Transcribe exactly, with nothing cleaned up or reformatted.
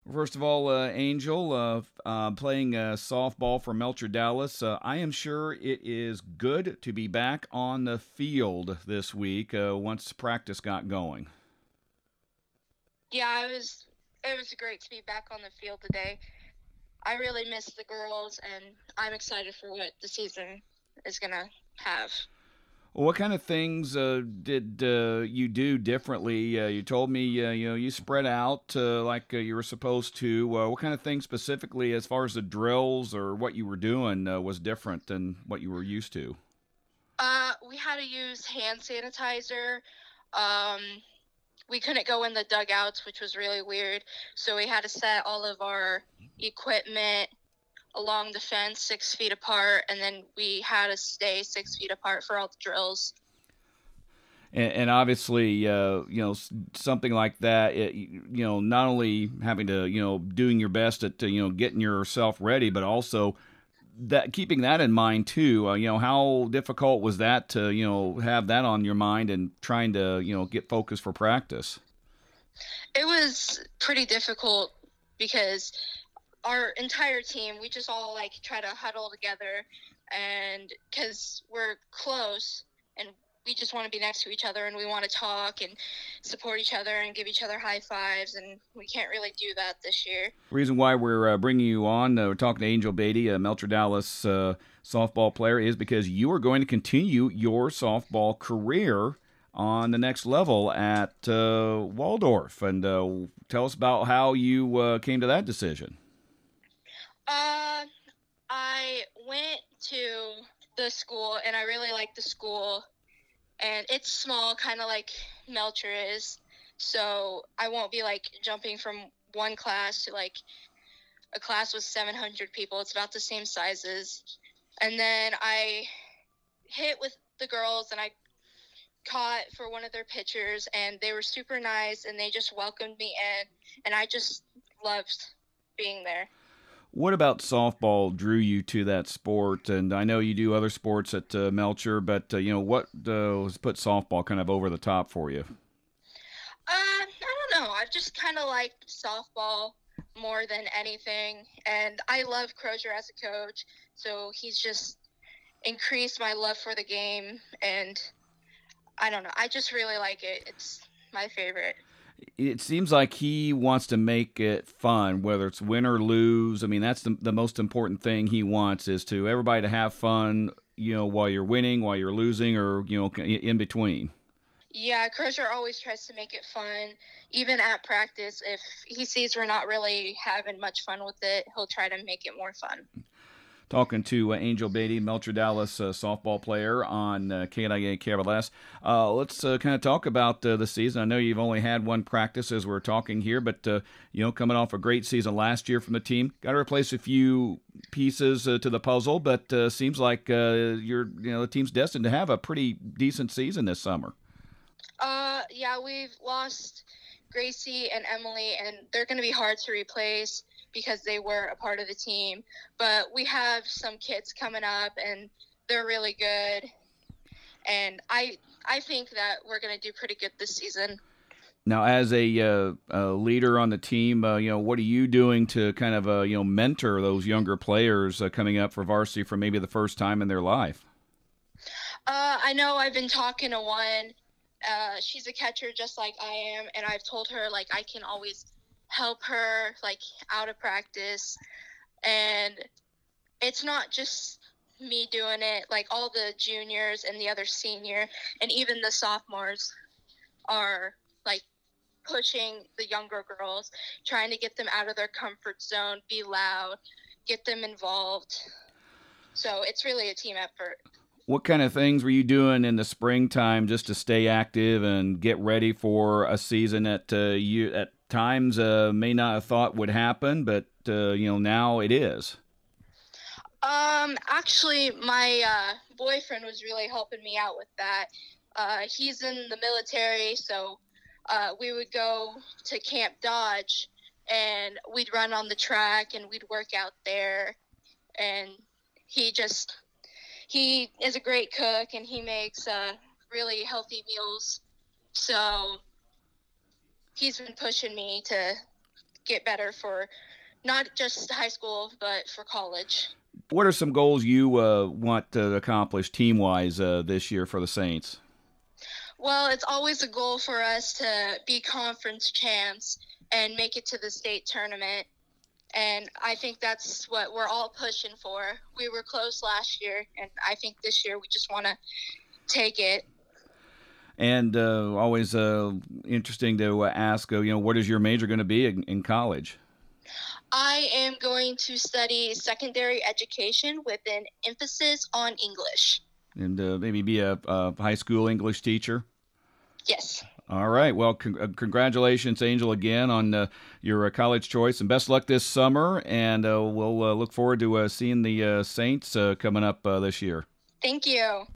First of all, uh, Angel, uh, uh, playing uh, softball for Melcher Dallas, uh, I am sure it is good to be back on the field this week uh, once practice got going. Yeah, it was it was great to be back on the field today. I really miss the girls, and I'm excited for what the season is gonna have. Well, what kind of things uh, did uh, you do differently? Uh, you told me uh, you know you spread out uh, like uh, you were supposed to. Uh, what kind of things specifically, as far as the drills or what you were doing, uh, was different than what you were used to? Uh, we had to use hand sanitizer. Um, we couldn't go in the dugouts, which was really weird. So we had to set all of our equipment along the fence six feet apart, and then we had to stay six feet apart for all the drills. and, and obviously, uh, you know, something like that, it, you know, not only having to, you know, doing your best at, you know, getting yourself ready, but also that keeping that in mind too. Uh, you know, how difficult was that to, you know, have that on your mind and trying to, you know, get focused for practice? It was pretty difficult because our entire team, we just all like try to huddle together, and because we're close and we just want to be next to each other and we want to talk and support each other and give each other high fives, and we can't really do that this year. Reason why we're uh, bringing you on, uh, we're talking to Angel Beatty, a Melcher Dallas uh, softball player, is because you are going to continue your softball career on the next level at uh, Waldorf. And uh, tell us about how you uh, came to that decision. Uh, I went to the school and I really liked the school, and it's small, kind of like Melcher is. So I won't be like jumping from one class to like a class with seven hundred people. It's about the same sizes. And then I hit with the girls and I caught for one of their pitchers, and they were super nice and they just welcomed me in, and I just loved being there. What about softball drew you to that sport? And I know you do other sports at uh, Melcher, but uh, you know what uh, has put softball kind of over the top for you? Uh, I don't know. I've just kind of liked softball more than anything, and I love Crozier as a coach, so he's just increased my love for the game, and I don't know. I just really like it. It's my favorite. It seems like he wants to make it fun, whether it's win or lose. I mean, that's the, the most important thing he wants is to everybody to have fun, you know, while you're winning, while you're losing, or, you know, in between. Yeah, Crozier always tries to make it fun. Even at practice, if he sees we're not really having much fun with it, he'll try to make it more fun. Talking to uh, Angel Beatty, Melcher Dallas uh, softball player on uh, K N I A K R L S. Uh, let's uh, kind of talk about uh, the season. I know you've only had one practice as we're talking here, but uh, you know, coming off a great season last year from the team, got to replace a few pieces uh, to the puzzle, but uh, seems like uh, you're, you know, the team's destined to have a pretty decent season this summer. Uh, yeah, we've lost Gracie and Emily, and they're going to be hard to replace because they were a part of the team. But we have some kids coming up, and they're really good. And I I think that we're going to do pretty good this season. Now, as a, uh, a leader on the team, uh, you know, what are you doing to kind of, uh, you know, mentor those younger players uh, coming up for varsity for maybe the first time in their life? Uh, I know I've been talking to one. Uh, she's a catcher just like I am, and I've told her like I can always help her like out of practice, and it's not just me doing it. Like all the juniors and the other senior and even the sophomores are like pushing the younger girls, trying to get them out of their comfort zone, be loud, get them involved. So it's really a team effort. What kind of things were you doing in the springtime just to stay active and get ready for a season that uh, you at times uh, may not have thought would happen, but uh, you know now it is? Um, actually, my uh, boyfriend was really helping me out with that. Uh, he's in the military, so uh, we would go to Camp Dodge, and we'd run on the track, and we'd work out there. And he just he is a great cook, and he makes uh, really healthy meals. So he's been pushing me to get better for not just high school, but for college. What are some goals you uh, want to accomplish team-wise uh, this year for the Saints? Well, it's always a goal for us to be conference champs and make it to the state tournament. And I think that's what we're all pushing for. We were close last year, and I think this year we just want to take it. And uh, always uh, interesting to uh, ask, uh, you know, what is your major going to be in, in college? I am going to study secondary education with an emphasis on English. And uh, maybe be a, a high school English teacher? Yes. All right. Well, con- uh, congratulations, Angel, again on uh, your uh, college choice, and best luck this summer. And uh, we'll uh, look forward to uh, seeing the uh, Saints uh, coming up uh, this year. Thank you.